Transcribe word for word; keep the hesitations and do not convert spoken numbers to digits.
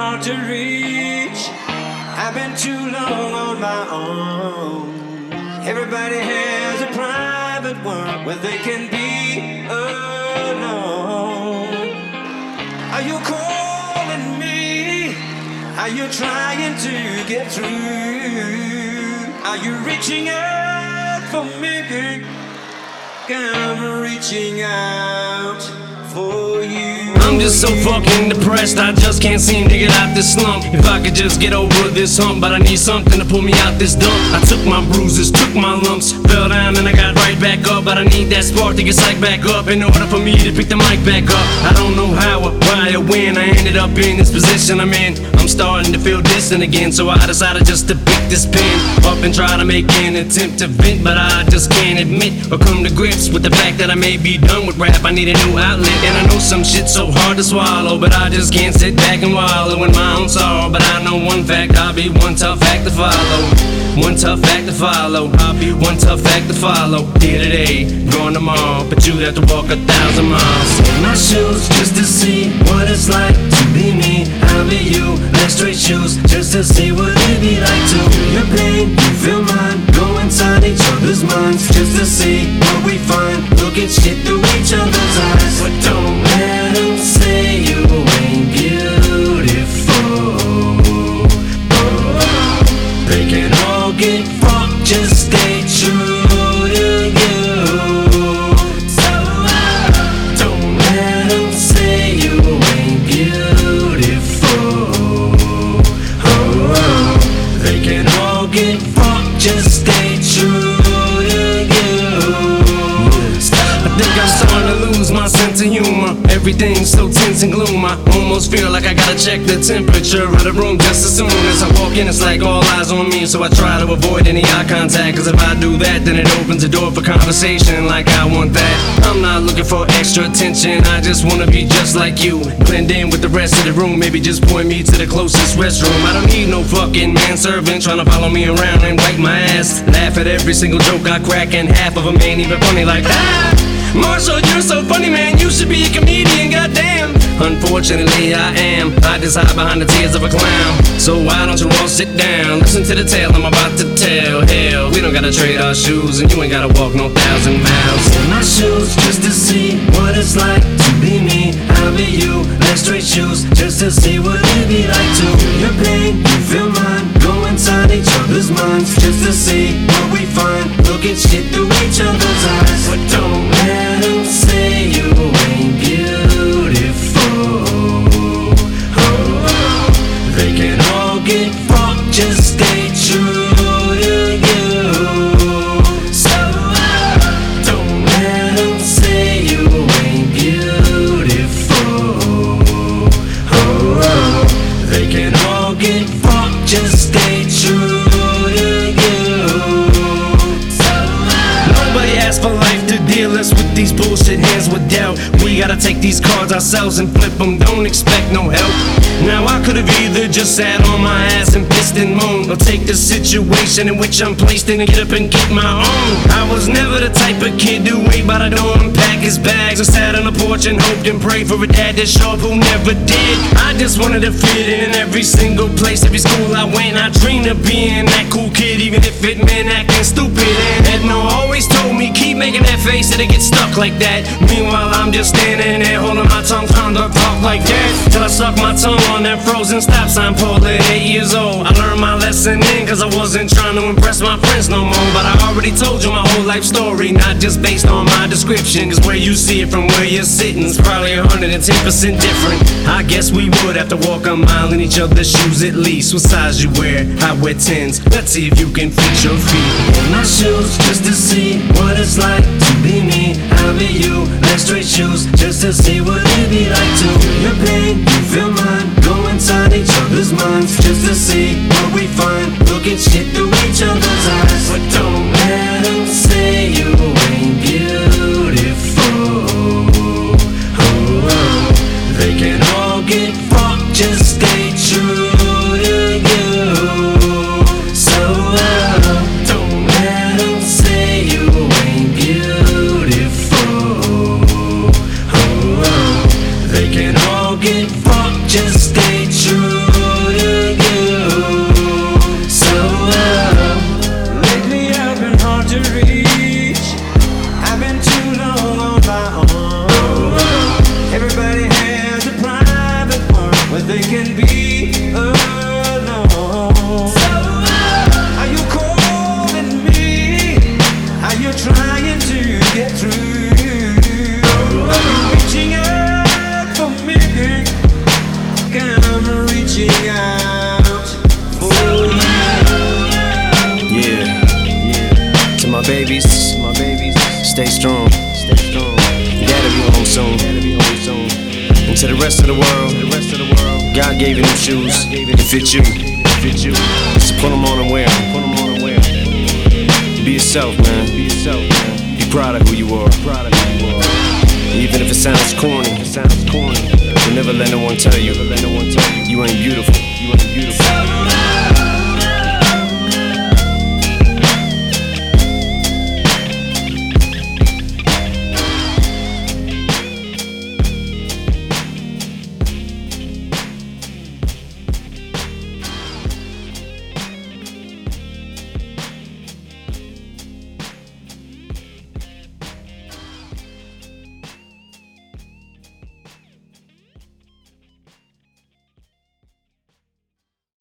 hard to reach. I've been too long on my own. Everybody has a private one where they can be alone. Are you calling me? Are you trying to get through? Are you reaching out for me? I'm reaching out for you. I'm just so fucking depressed, I just can't seem to get out this slump. If I could just get over this hump, but I need something to pull me out this dump. I took my bruises, took my lumps, fell down and I got right back up. But I need that spark to get psyched back up in order for me to pick the mic back up. I don't know how or why or when I ended up in this position I'm in. I'm starting to feel distant again, so I decided just to pick this pen up and try to make an attempt to vent. But I just can't admit or come to grips with the fact that I may be done with rap. I need a new outlet, and I know some shit's so hard to swallow, but I just can't sit back and wallow in my own sorrow. But I know one fact, I'll be one tough act to follow. One tough act to follow. I'll be one tough act to follow. Here today, gone tomorrow, but you'd have to walk a thousand miles in my shoes just to see what it's like to be me. I'll be you, let's trade shoes just to see what it'd be like to feel your pain, you feel mine. Go inside each other's minds just to see what we find. Look at shit through each other's eyes, but don't let them say you ain't beautiful. Oh, they can all get fucked, just stay true to you. So uh, don't let them say you ain't beautiful. Oh, they can all get fucked, just stay true to you. I think I'm starting to lose my sense of humor. Everything's so tense and gloom. I almost feel like I gotta check the temperature of the room just as soon as I walk in. It's like all eyes on me, so I try to avoid any eye contact. Cause if I do that, then it opens the door for conversation like I want that. I'm not looking for extra attention, I just wanna be just like you. Blend in with the rest of the room, maybe just point me to the closest restroom. I don't need no fucking manservant trying to follow me around and wipe my ass. Laugh at every single joke I crack, and half of them ain't even funny like ah! Marshall, you're so funny, man, you should be a comedian, goddamn. Unfortunately, I am. I just hide behind the tears of a clown. So why don't you all sit down? Listen to the tale I'm about to tell. Hell, we don't gotta trade our shoes, and you ain't gotta walk no thousand miles in my shoes just to see what it's like to be me. I'll be you, let's trade shoes just to see what it'd be like to feel your pain, you feel mine. Go inside each other's minds just to see what we find. Look at shit through each other's eyes, but don't let them say you ain't beautiful. Oh, they can all get fucked, just stay true to you. So uh, don't let them say you ain't beautiful. Oh, they can all get fucked, just stay true to you. So uh, nobody asked for life to deal us with these bullshit hands with doubt. We gotta take these cards ourselves and flip them, don't expect no help. Now I could've either just sat on my ass and pissed and moaned, or take the situation in which I'm placed in and get up and get my own. I was never the type of kid to wait by the door and pack his bags, or sat on the porch and hoped and prayed for a dad to show up who never did. I just wanted to fit in every single place, every school I went. I dreamed of being that cool kid, even if it meant acting stupid. And Edno always told me, keep making that face, it'll get stuck like that. Meanwhile I'm just standing there holding my tongue, trying to talk like that, till I suck my tongue on that frozen stop sign pole at eight years old. I learned my lesson then, cause I wasn't trying to impress my friends no more. But I already told you my whole life story, not just based on my description. Cause where you see it from where you're sitting is probably one hundred ten percent different. I guess we would have to walk a mile in each other's shoes at least. What size you wear? I wear tens. Let's see if you can fit your feet in my shoes just to see what it's like to be me. I'll be you, let's trade shoes just to see what it'd be like to feel your pain, you feel mine. Go inside each other's minds just to see what we find. Look at shit through each other's eyes, but don't let them say you ain't beautiful. Oh, they can all get fucked, just stay true to you. So uh, don't let them say you ain't beautiful. Oh, they can all reaching out for you. Yeah, yeah. To my babies, to my babies, stay strong, stay strong. Dad'll be home soon, dad'll be home soon. And to the rest of the world, the rest of the world, God gave you them shoes to fit you, fit you. So put them on and wear, put them on and wear. Be yourself, man. Be yourself, man. Be proud of who you are. Proud of who you are. Even if it sounds corny, it sounds corny. But never let no one tell you, never let no one tell you, you ain't beautiful. You ain't beautiful.